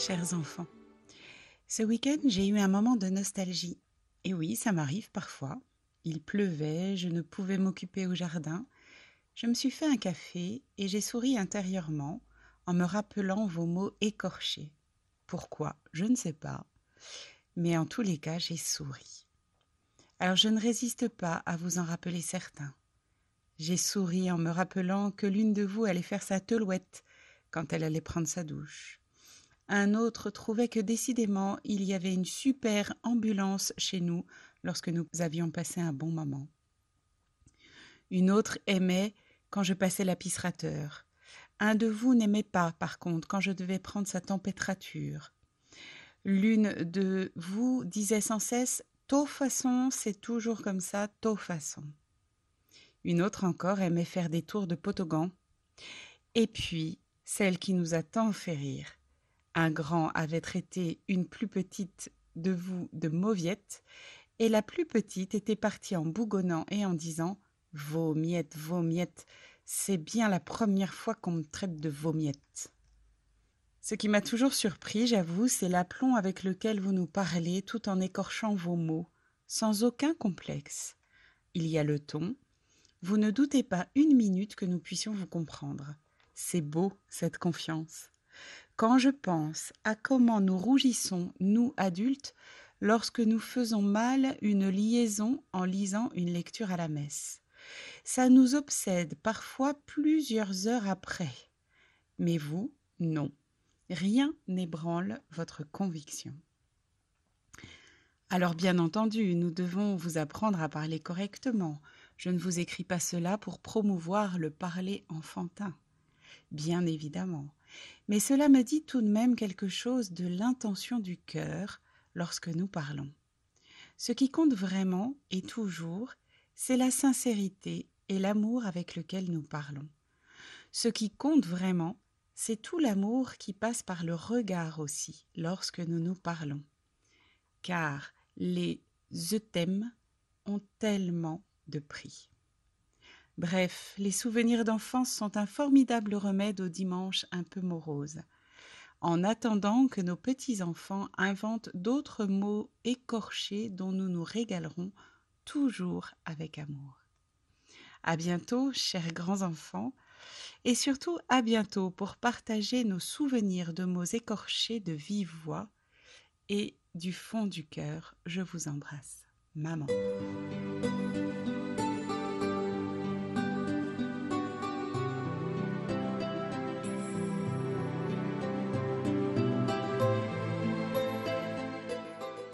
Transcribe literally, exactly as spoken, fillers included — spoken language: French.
Chers enfants, ce week-end, j'ai eu un moment de nostalgie. Et oui, ça m'arrive parfois. Il pleuvait, je ne pouvais m'occuper au jardin. Je me suis fait un café et j'ai souri intérieurement en me rappelant vos mots écorchés. Pourquoi? Je ne sais pas. Mais en tous les cas, j'ai souri. Alors je ne résiste pas à vous en rappeler certains. J'ai souri en me rappelant que l'une de vous allait faire sa telouette quand elle allait prendre sa douche. Un autre trouvait que décidément il y avait une super ambulance chez nous lorsque nous avions passé un bon moment. Une autre aimait quand je passais l'aspirateur. Un de vous n'aimait pas, par contre, quand je devais prendre sa température. L'une de vous disait sans cesse « Tôt façon, c'est toujours comme ça, tôt façon ». Une autre encore aimait faire des tours de potogan. Et puis, celle qui nous a tant fait rire. Un grand avait traité une plus petite de vous de mauviette, et la plus petite était partie en bougonnant et en disant « Vos miettes, vos miettes, c'est bien la première fois qu'on me traite de vos miettes. » Ce qui m'a toujours surpris, j'avoue, c'est l'aplomb avec lequel vous nous parlez tout en écorchant vos mots, sans aucun complexe. Il y a le ton. Vous ne doutez pas une minute que nous puissions vous comprendre. C'est beau, cette confiance. Quand je pense à comment nous rougissons, nous adultes, lorsque nous faisons mal une liaison en lisant une lecture à la messe. Ça nous obsède parfois plusieurs heures après. Mais vous, non. Rien n'ébranle votre conviction. Alors bien entendu, nous devons vous apprendre à parler correctement. Je ne vous écris pas cela pour promouvoir le parler enfantin. Bien évidemment. Mais cela me dit tout de même quelque chose de l'intention du cœur lorsque nous parlons. Ce qui compte vraiment et toujours, c'est la sincérité et l'amour avec lequel nous parlons. Ce qui compte vraiment, c'est tout l'amour qui passe par le regard aussi lorsque nous nous parlons. Car les « je t'aime » ont tellement de prix. Bref, les souvenirs d'enfance sont un formidable remède aux dimanches un peu moroses. En attendant que nos petits-enfants inventent d'autres mots écorchés dont nous nous régalerons toujours avec amour. À bientôt, chers grands-enfants, et surtout à bientôt pour partager nos souvenirs de mots écorchés de vive voix. Et du fond du cœur, je vous embrasse. Maman.